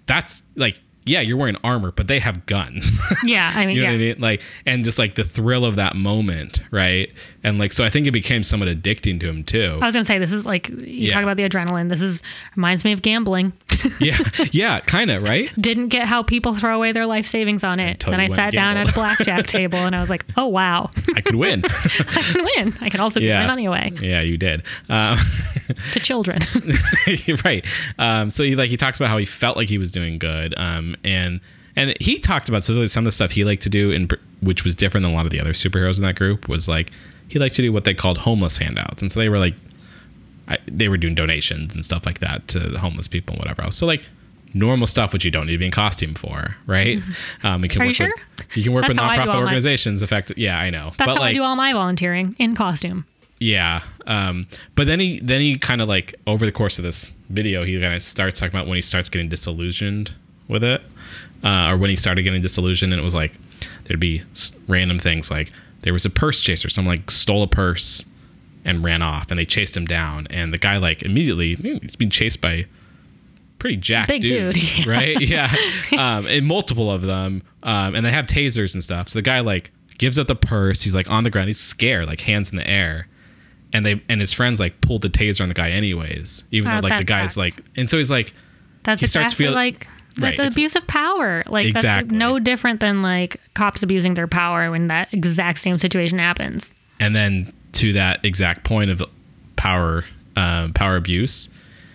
that's like, yeah, you're wearing armor, but they have guns. Yeah, I mean, you know yeah. what I mean? Like, and just like the thrill of that moment, right? And like, so I think it became somewhat addicting to him too. I was gonna say, this is like, you Yeah. talk about the adrenaline. This is reminds me of gambling. yeah, yeah, kind of, right? Didn't get how people throw away their life savings on it. Until Then you I went sat and down at a gambled. blackjack table and I was like, oh wow, I could win. I can win. I can also give Yeah. my money away Yeah, you did. Um, to children. You're right. Um, so he like he talks about how he felt like he was doing good, um, and and he talked about so some of the stuff he liked to do, in which was different than a lot of the other superheroes in that group. Was like he liked to do what they called homeless handouts, and so they were like I, they were doing donations and stuff like that to the homeless people and whatever else. So like normal stuff which you don't need to be in costume for, right? Um, you can Are work you sure? With, you can work That's with how I do nonprofit all my- organizations. Effect, yeah, I know. That's but how like, I do all my volunteering, in costume. Yeah. Um, but then he then he kind of like over the course of this video, he kind of starts talking about when he starts getting disillusioned with it, uh, or when he started getting disillusioned, and it was like there'd be s- random things like there was a purse chaser, someone like stole a purse and ran off, and they chased him down, and the guy like immediately he's being chased by pretty jacked Big dude, dude, yeah. right? Yeah, um, and multiple of them, um, and they have tasers and stuff. So the guy like gives up the purse. He's like on the ground. He's scared, like hands in the air. And they and his friends like pulled the taser on the guy anyways, even Oh, though like that the guy's sucks. like, and so he's like, That's he starts exactly feel- like Right, that's it's- abuse of power. Like Exactly. that's no different than like cops abusing their power when that exact same situation happens. and then to that exact point of power, um, power abuse,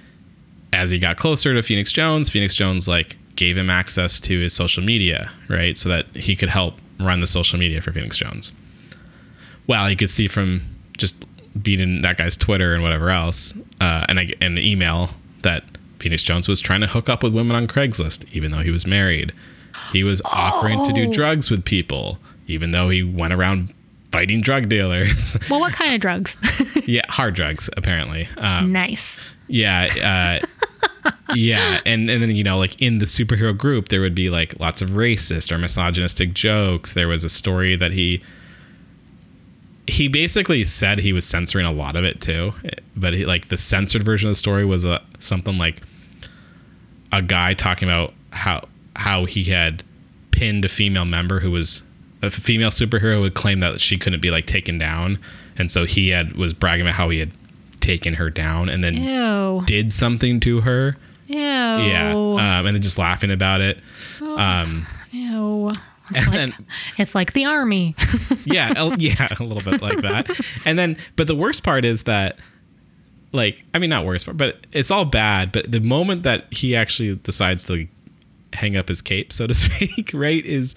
as he got closer to Phoenix Jones, Phoenix Jones like gave him access to his social media, right, so that he could help run the social media for Phoenix Jones. Well, you could see from just beating that guy's Twitter and whatever else, uh, and I, and the email that Phoenix Jones was trying to hook up with women on Craigslist, even though he was married. He was offering to do Oh. drugs with people, even though he went around fighting drug dealers. Well, what kind of drugs? Yeah, hard drugs, apparently. Um, Nice. yeah. Uh, yeah. And, and then, you know, like in the superhero group, there would be like lots of racist or misogynistic jokes. There was a story that he he basically said he was censoring a lot of it too, but he, like the censored version of the story was a, something like a guy talking about how how he had pinned a female member who was a female superhero who would claim that she couldn't be like taken down, and so he had was bragging about how he had taken her down and then Ew. did something to her. Ew. Yeah, um, and then just laughing about it. Um, Ew. It's and like, then it's like the army. yeah, a- yeah, a little bit like that. And then, but the worst part is that, like, I mean, not worst part, but it's all bad. But the moment that he actually decides to hang up his cape, so to speak, right, is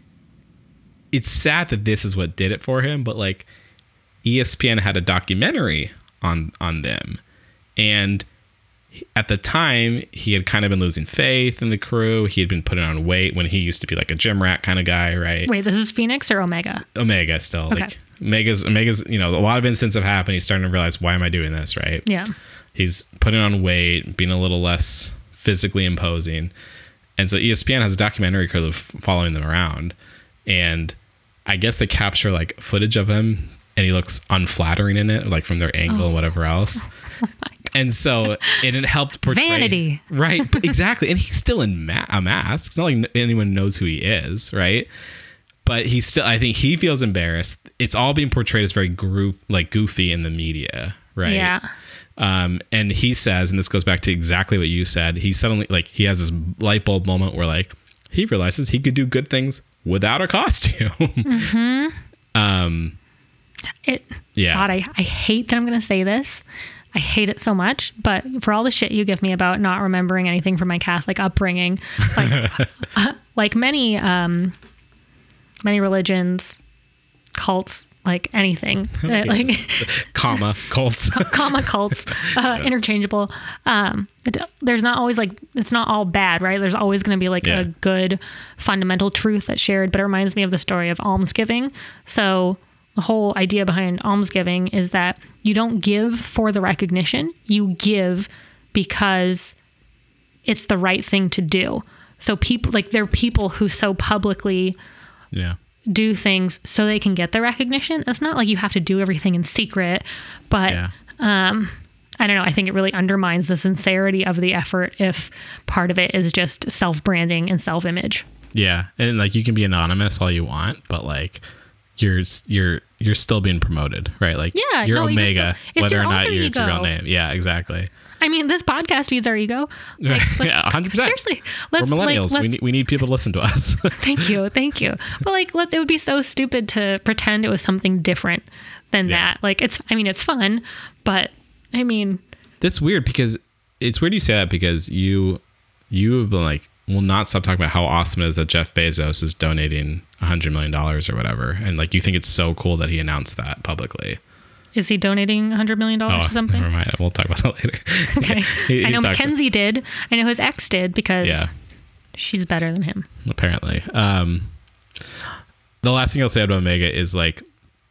it's sad that this is what did it for him. But like, E S P N had a documentary on on them, and at the time he had kind of been losing faith in the crew. He had been putting on weight when he used to be like a gym rat kind of guy, right? Wait, this is Phoenix or Omega? Omega still. Okay. Like Omega's Omega's, you know, a lot of incidents have happened. He's starting to realize, why am I doing this, right? Yeah. He's putting on weight, being a little less physically imposing. And so E S P N has a documentary crew of following them around. And I guess they capture like footage of him and he looks unflattering in it, like from their angle Oh. and whatever else. And so and it helped portray Vanity. right? But exactly, and he's still in ma- a mask. It's not like anyone knows who he is, right? But he's still. I think he feels embarrassed. It's all being portrayed as very group, like goofy in the media, right? Yeah. Um, and he says, and this goes back to exactly what you said. He suddenly like he has this light bulb moment where like he realizes he could do good things without a costume. Mm-hmm. um, It. yeah. God, I, I hate that I'm going to say this. I hate it so much, but for all the shit you give me about not remembering anything from my Catholic upbringing, like, like many, um, many religions, cults, like anything, uh, like comma cults. comma cults, uh, interchangeable. Um, it, there's not always like, it's not all bad, right? There's always going to be like Yeah. a good fundamental truth that's shared, but it reminds me of the story of almsgiving. So the whole idea behind almsgiving is that you don't give for the recognition, you give because it's the right thing to do. So people, like there are people who so publicly Yeah. do things so they can get the recognition. It's not like you have to do everything in secret, but Yeah. um, I don't know. I think it really undermines the sincerity of the effort if part of it is just self-branding and self-image. Yeah. And like, you can be anonymous all you want, but like you're, you're, you're still being promoted, right? Like yeah, you're no, Omega, still, whether your or not alter you're, it's a ego. real name. Yeah, exactly. I mean, this podcast feeds our ego. Like, yeah, one hundred percent. Seriously. Let's, We're millennials. Like, we, need, we need people to listen to us. Thank you. Thank you. But like, let, it would be so stupid to pretend it was something different than Yeah. that. Like, it's, I mean, it's fun, but I mean, That's weird because it's weird you say that because you, you have been like, will not stop talking about how awesome it is that Jeff Bezos is donating a hundred million dollars or whatever. And like, you think it's so cool that he announced that publicly. is he donating one hundred million dollars Oh, or something? never mind. We'll talk about that later. Okay. He- I know he's talked- Mackenzie did. I know his ex did because Yeah. she's better than him. Apparently. Um, the last thing I'll say about Omega is like,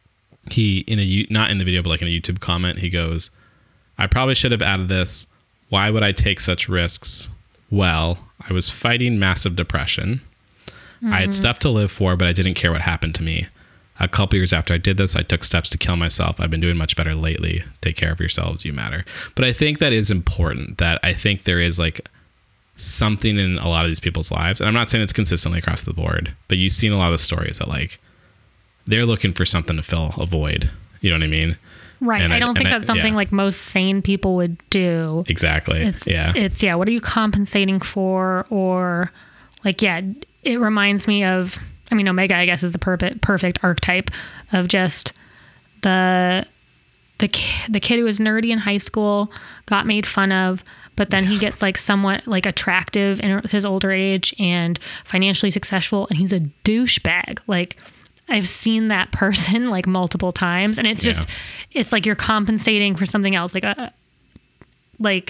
he in a you- not in the video but like in a YouTube comment, he goes, I probably should have added this. Why would I take such risks? Well, I was fighting massive depression. Mm-hmm. I had stuff to live for, but I didn't care what happened to me. A couple years after I did this, I took steps to kill myself. I've been doing much better lately. Take care of yourselves. You matter. But I think that is important, that I think there is like something in a lot of these people's lives. And I'm not saying it's consistently across the board, but you've seen a lot of stories that like they're looking for something to fill a void. You know what I mean? Right. And I I- don't think and I- that's something yeah. like most sane people would do. Exactly. It's, yeah. It's, yeah. What are you compensating for? Or like, yeah, it reminds me of, I mean, Omega, I guess, is the perfect, perfect archetype of just the, the, ki- the kid who was nerdy in high school, got made fun of, but then he gets like somewhat like attractive in his older age and financially successful, and he's a douchebag. Like, I've seen that person like multiple times, and it's just, Yeah. it's like you're compensating for something else. Like a, like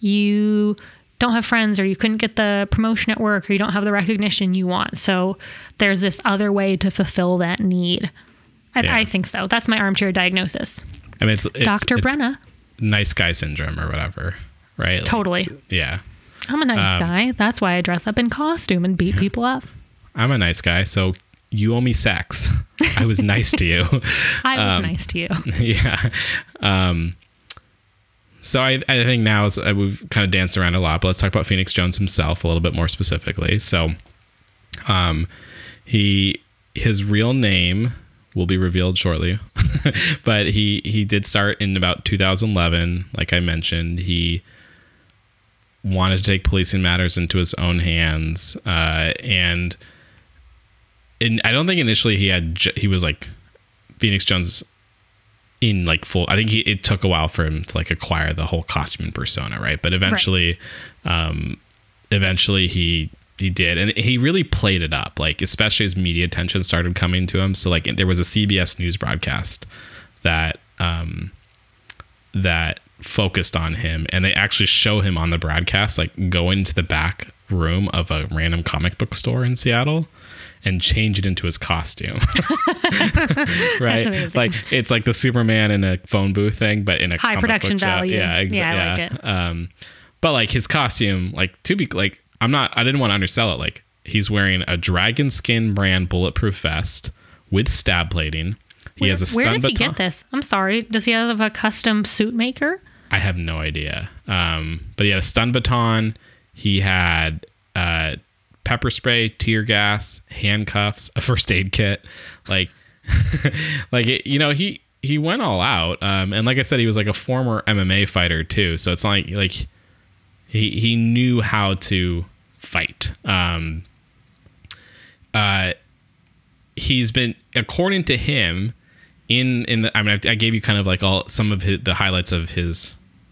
you don't have friends, or you couldn't get the promotion at work, or you don't have the recognition you want. So there's this other way to fulfill that need. I, Yeah. I think so. That's my armchair diagnosis. I mean, it's, it's Doctor it's Brenna. nice guy syndrome or whatever. Right. Like, Totally. yeah. I'm a nice Um, guy. That's why I dress up in costume and beat people up. I'm a nice guy. So you owe me sex. I was nice to you. I was Um, nice to you. yeah. Um, so I, I think now is, uh, we've kind of danced around a lot, but let's talk about Phoenix Jones himself a little bit more specifically. So, um, he, his real name will be revealed shortly, but he, he did start in about two thousand eleven. Like I mentioned, he wanted to take policing matters into his own hands. Uh, and in, I don't think initially he had, j- he was like Phoenix Jones in like full, I think he, it took a while for him to like acquire the whole costume and persona. Right. But eventually, right. um, eventually he, he did. And he really played it up, like, especially as media attention started coming to him. So like there was a C B S News broadcast that, um, that focused on him, and they actually show him on the broadcast, like go into the back room of a random comic book store in Seattle and change it into his costume. Right. Like it's like the Superman in a phone booth thing, but in a high comic production book show. value. Yeah. Exactly. Yeah, I yeah. like it. Um, but like his costume, like to be like, I'm not, I didn't want to undersell it. Like he's wearing a dragon skin brand bulletproof vest with stab plating. He Where, has a stun where does he baton. get this? I'm sorry. Does he have a custom suit maker? I have no idea. Um, but he had a stun baton. He had uh, pepper spray, tear gas, handcuffs, a first aid kit. Like, like it, you know, he he went all out. Um, and like I said, he was like a former M M A fighter too. So it's not like like he he knew how to fight. Um, uh, he's been, according to him, in in the, I mean, I, I gave you kind of like all some of his, the highlights of his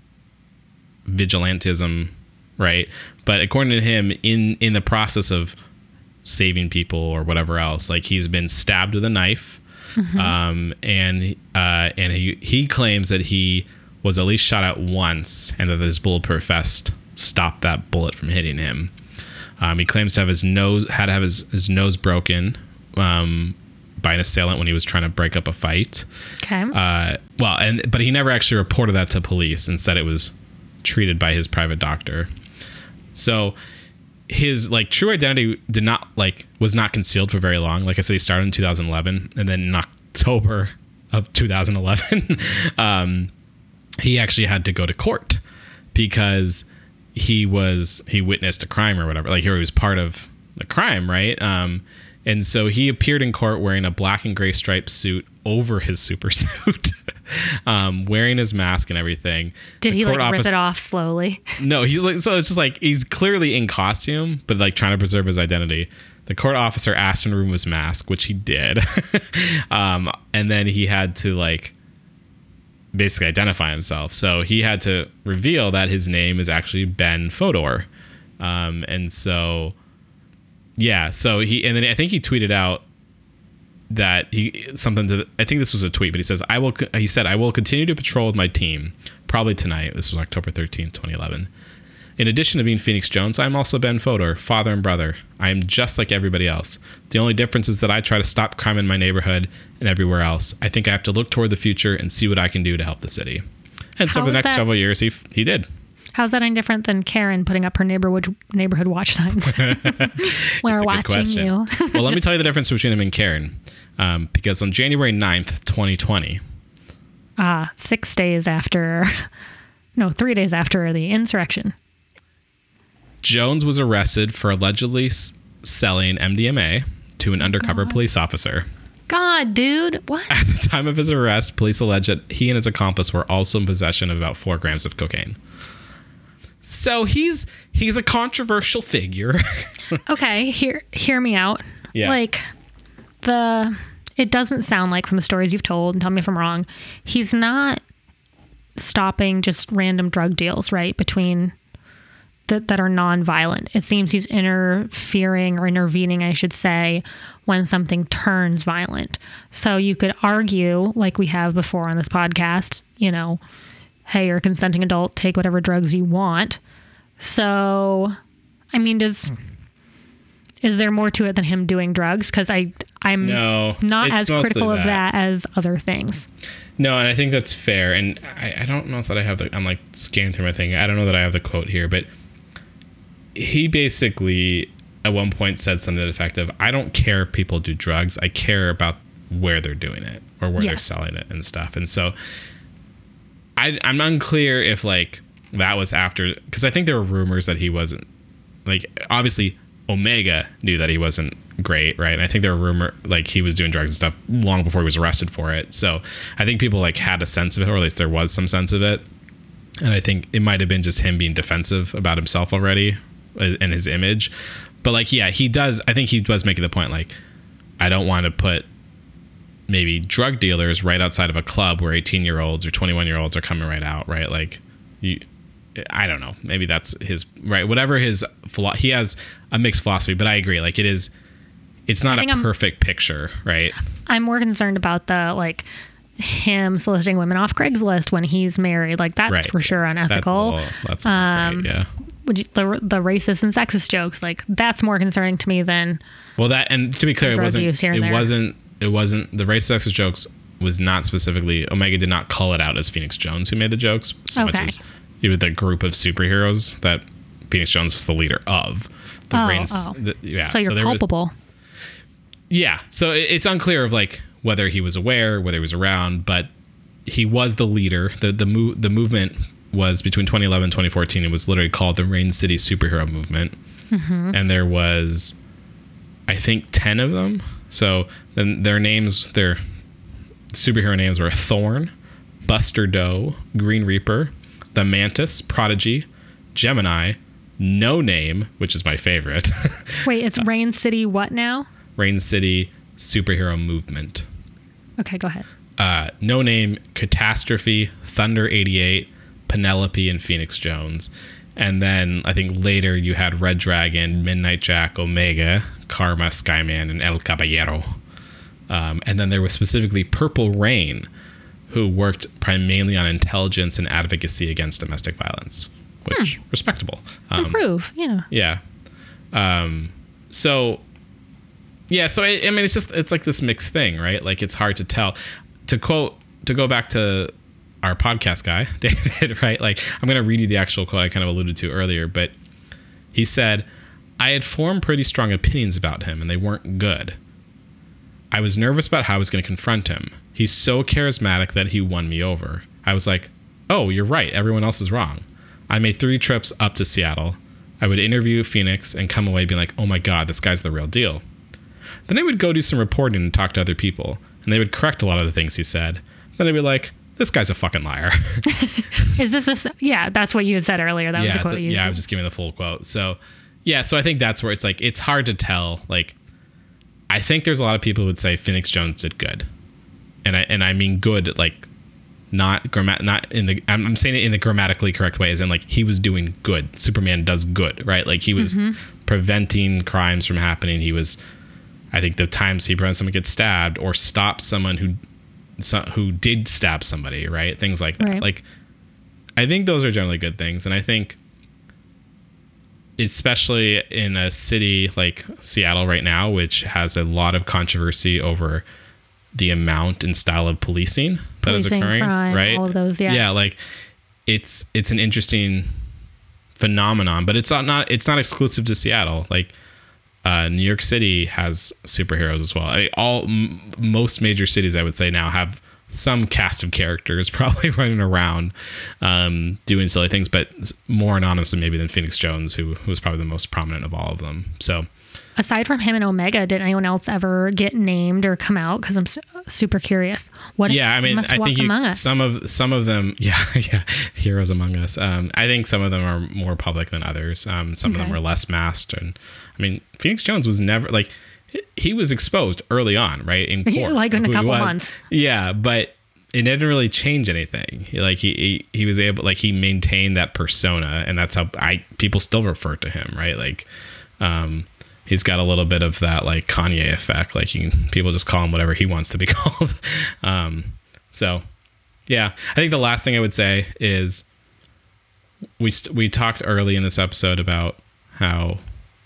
vigilantism, right? But according to him, in in the process of saving people or whatever else, like he's been stabbed with a knife, mm-hmm. um, and uh, and he he claims that he was at least shot at once, and that his bulletproof vest stopped that bullet from hitting him. Um, he claims to have his nose had to have his, his nose broken um, by an assailant when he was trying to break up a fight. Okay. Uh, well, and but he never actually reported that to police. Instead, it was treated by his private doctor. So his like true identity did not like was not concealed for very long. Like I said, he started in two thousand eleven, and then in October of two thousand eleven, um, he actually had to go to court because he was he witnessed a crime or whatever. Like he was part of the crime, right? Um, and so he appeared in court wearing a black and gray striped suit over his super suit, um, wearing his mask and everything. Did The he like court rip office- it off slowly? No, he's like, so it's just like, he's clearly in costume, but like trying to preserve his identity. The court officer asked him to remove his mask, which he did. um, and then he had to like basically identify himself. So he had to reveal that his name is actually Ben Fodor. Um, and so, yeah, so he, and then I think he tweeted out that he, something to, I think this was a tweet, but he says, I will, he said, I will continue to patrol with my team, probably tonight. This was October thirteenth, twenty eleven. In addition to being Phoenix Jones, I'm also Ben Fodor, father and brother. I am just like everybody else. The only difference is that I try to stop crime in my neighborhood and everywhere else. I think I have to look toward the future and see what I can do to help the city. And so How for the is next that- several years, he he did. How's that any different than Karen putting up her neighborhood neighborhood watch signs? We're That's a good watching question. you. Well, let me tell you the difference between him and Karen. Um, because on January ninth, twenty twenty, Uh, six days after, no, three days after the insurrection. Jones was arrested for allegedly s- selling M D M A to an undercover God. police officer. God, dude, what? At the time of his arrest, police alleged that he and his accomplice were also in possession of about four grams of cocaine. So he's he's a controversial figure. Okay, hear hear me out. Yeah. Like the it doesn't sound like from the stories you've told, and tell me if I'm wrong, he's not stopping just random drug deals, right? Between that that are non-violent. It seems he's interfering or intervening, I should say, when something turns violent. So you could argue, like we have before on this podcast, you know, hey, you're a consenting adult, take whatever drugs you want. So, I mean, does is there more to it than him doing drugs? Because I I'm No, not it's as mostly critical of that. that as other things. No, and I think that's fair. And I, I don't know that I have the, I'm like scanning through my thing. I don't know that I have the quote here, but he basically at one point said something to the effect of, I don't care if people do drugs. I care about where they're doing it or where they're Yes. selling it and stuff. And so I, I'm unclear if like that was after, because I think there were rumors that he wasn't, like, obviously Omega knew that he wasn't great, right? And I think there were rumor like he was doing drugs and stuff long before he was arrested for it. So I think people like had a sense of it, or at least there was some sense of it. And I think it might have been just him being defensive about himself already and his image. But like, yeah, he does. I think he was making the point, like, I don't want to put maybe drug dealers right outside of a club where eighteen year olds or twenty-one year olds are coming right out. Right. Like you, I don't know. Maybe that's his right. Whatever his philo- he has a mixed philosophy, but I agree. Like it is, it's not I a think I'm- perfect picture. Right. I'm more concerned about the like him soliciting women off Craigslist when he's married. Like that's Right. for sure That's a unethical. little, that's not Um, great, yeah. Would you, the the racist and sexist jokes, like that's more concerning to me than Well, that, and to be clear, it drug wasn't, use here it and there. wasn't, it wasn't, the racist sexist jokes was not specifically, Omega did not call it out as Phoenix Jones who made the jokes so much Okay. as it was the group of superheroes that Phoenix Jones was the leader of. The Oh, reigns- oh. the- yeah. so you're there was- culpable. yeah. So it- it's unclear of like whether he was aware, whether he was around, but he was the leader. The, the, mo- the movement was between twenty eleven and twenty fourteen. It was literally called the Rain City Superhero Movement. Mm-hmm. And there was, I think, ten of them. So then their names, their superhero names were Thorn, Buster Doe, Green Reaper, the Mantis, Prodigy, Gemini, No Name, which is my favorite, Wait, it's Rain City what now? Rain City Superhero Movement. Okay, go ahead. Uh, No Name, Catastrophe, Thunder eighty-eight, Penelope, and Phoenix Jones. And then I think later you had Red Dragon, Midnight Jack, Omega, Karma, Skyman, and El Caballero. Um, and then there was specifically Purple Rain, who worked primarily on intelligence and advocacy against domestic violence, which respectable. Um, Improve, yeah. yeah. Um, so, yeah, so I, I mean, it's just, it's like this mixed thing, right? Like it's hard to tell. To quote, to go back to our podcast guy, David, right? Like I'm going to read you the actual quote I kind of alluded to earlier, but he said, I had formed pretty strong opinions about him and they weren't good. I was nervous about how I was going to confront him. He's so charismatic that he won me over. I was like, oh, you're right. Everyone else is wrong. I made three trips up to Seattle. I would interview Phoenix and come away being like, oh my God, this guy's the real deal. Then I would go do some reporting and talk to other people, and they would correct a lot of the things he said. Then I'd be like, this guy's a fucking liar. Is this a, yeah, that's what you had said earlier. That yeah, was the quote a, you yeah, used. I was just giving the full quote. So yeah, so I think that's where it's like, it's hard to tell. Like, I think there's a lot of people who would say Phoenix Jones did good. And I, and I mean good, like, not grammat, not in the, I'm, I'm saying it in the grammatically correct way, as in like, he was doing good. Superman does good, right? Like, he was mm-hmm. preventing crimes from happening. He was, I think the times he prevented someone get stabbed or stopped someone who, so, who did stab somebody, right? Things like that. Right. Like, I think those are generally good things. And I think, especially in a city like Seattle right now, which has a lot of controversy over the amount and style of policing that Policing, is occurring, crime, right? all of those, yeah. Yeah, like it's it's an interesting phenomenon, but it's not, not it's not exclusive to Seattle. Like uh, New York City has superheroes as well. I mean, all m- most major cities, I would say, now have some cast of characters probably running around um, doing silly things, but more anonymously maybe than Phoenix Jones, who, who was probably the most prominent of all of them. So. Aside from him and Omega, did anyone else ever get named or come out? Because I'm su- super curious. What? Yeah, I mean, must I walk think you, among us? some of some of them, yeah, yeah, heroes among us. Um, I think some of them are more public than others. Um, some Okay. of them are less masked, and I mean, Phoenix Jones was never like he was exposed early on, right? In court, Like in a who he couple was. months. Yeah, but it didn't really change anything. He, like he, he he was able, like he maintained that persona, and that's how I people still refer to him, right? Like. Um, He's got a little bit of that like Kanye effect. Like you can, people just call him whatever he wants to be called. Um, so yeah, I think the last thing I would say is we, st- we talked early in this episode about how,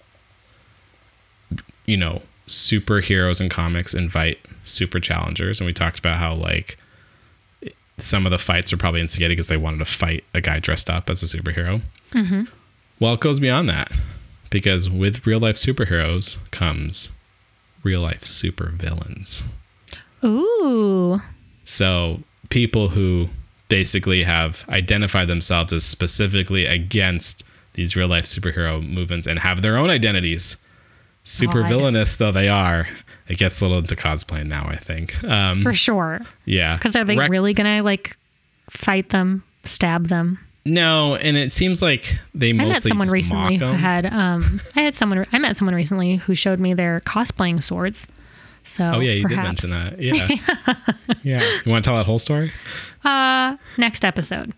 you know, superheroes in comics invite super challengers. And we talked about how like some of the fights are probably instigated because they wanted to fight a guy dressed up as a superhero. Mm-hmm. Well, it goes beyond that. Because with real life superheroes comes real life super villains. Ooh. So people who basically have identified themselves as specifically against these real life superhero movements and have their own identities, super God. villainous though they are, it gets a little into cosplay now, I think. Um, For sure. yeah. Because are they Rec- really going to like fight them, stab them? No, and it seems like they mostly I met someone just recently mock who 'em. had um I had someone I met someone recently who showed me their cosplaying swords. So Oh yeah, you perhaps. did mention that. Yeah. Yeah. You want to tell that whole story? Uh next episode.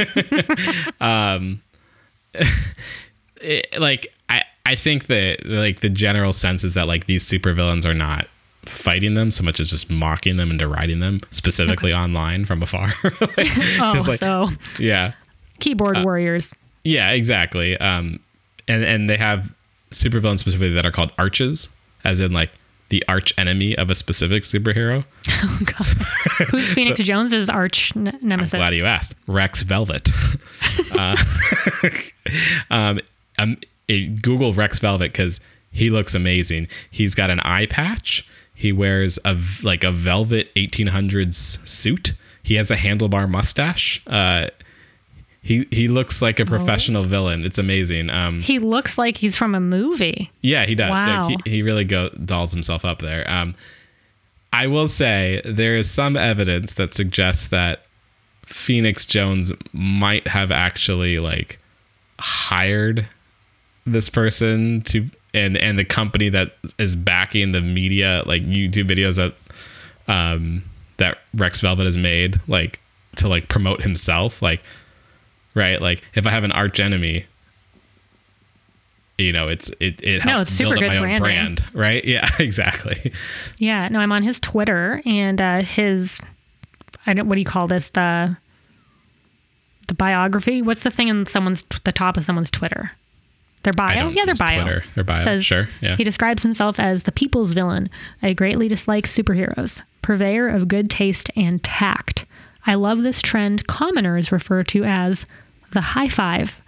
um it, like I I think that like the general sense is that like these supervillains are not fighting them so much as just mocking them and deriding them, specifically okay. online from afar. like, oh, like, so yeah. Keyboard uh, warriors. Yeah, exactly. Um, and and they have supervillains specifically that are called arches, as in like the arch enemy of a specific superhero. Oh God, who's Phoenix so, Jones's arch ne- nemesis? I'm glad you asked. Rex Velvet. uh, um, um, it, Google Rex Velvet because he looks amazing. He's got an eye patch. He wears a like a velvet eighteen hundreds suit. He has a handlebar mustache. Uh, He he looks like a professional oh. villain. It's amazing. Um, he looks like he's from a movie. Yeah, he does. Wow. Like, he, he really go, dolls himself up there. Um, I will say there is some evidence that suggests that Phoenix Jones might have actually like hired this person to and and the company that is backing the media, like YouTube videos that um, that Rex Velvet has made, like to like promote himself, like. Right, like if I have an arch enemy, you know, it's it it helps no, it's super build up good my own branding. brand, right? Yeah, exactly. Yeah, no, I'm on his Twitter and uh, his I don't what do you call this the the biography? What's the thing in someone's the top of someone's Twitter? Their bio, I don't yeah, their use bio. Twitter. Their bio, says, sure. Yeah. He describes himself as the people's villain. I greatly dislike superheroes, purveyor of good taste and tact. I love this trend commoners refer to as the high five.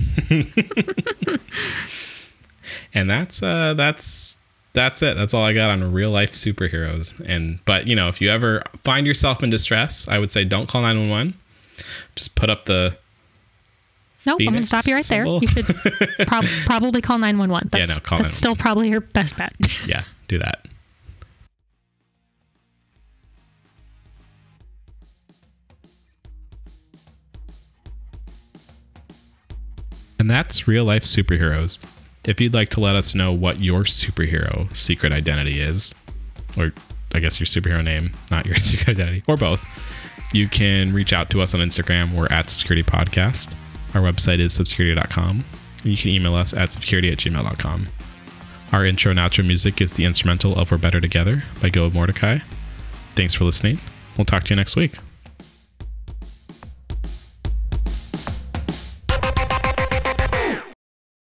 And that's uh that's that's it. That's all I got on real life superheroes. And but you know, if you ever find yourself in distress, I would say don't call nine one one. Just put up the Nope, I'm going to stop you right symbol. there. You should prob- probably call nine one one. That's, Yeah, no, call that's still probably your best bet. Yeah, do that. And that's Real Life Superheroes. If you'd like to let us know what your superhero secret identity is, or I guess your superhero name, not your secret identity, or both, you can reach out to us on Instagram. We're at Subsecurity Podcast. Our website is subsecurity dot com. And you can email us at subsecurity at gmail dot com. Our intro and outro music is the instrumental of We're Better Together by Go Mordecai. Thanks for listening. We'll talk to you next week.